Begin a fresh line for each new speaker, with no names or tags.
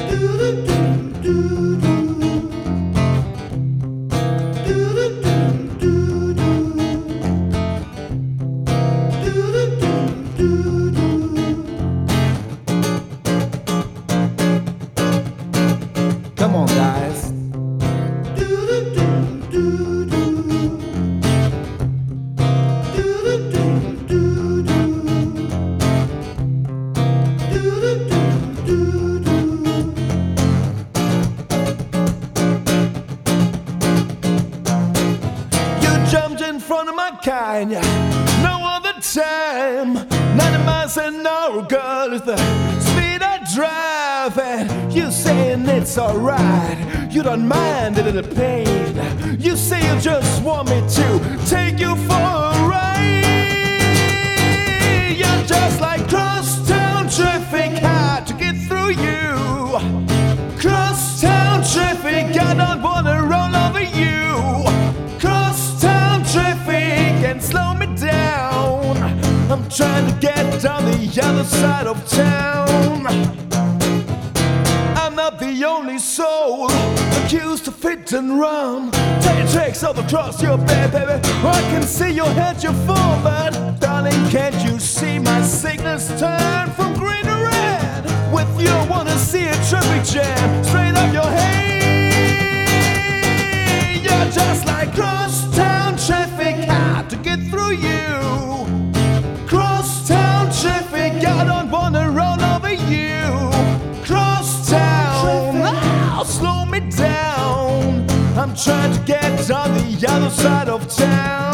Come on, guys.
You jumped in front of my car and no other time. 90 miles an hour, girl, is the speed I drive. And you saying it's alright, you don't mind a little pain. You say you just want me to take you for a ride. You're just like crosstown traffic, hard to get through you. Crosstown traffic, I don't wanna roll over you. Crosstown traffic and slow me down. I'm trying to get on the other side of town. I'm not the only soul accused of hit and run. Take tricks all across your bed, baby. I can see your head, you're full, but darling, can't you see my signals turn from green to red? With you, I wanna see a traffic jam straight up your head. You're just like crosstown traffic, hard to get through you. Crosstown traffic, I don't wanna roll over you. Crosstown, now slow me down. I'm trying to get on the other side of town.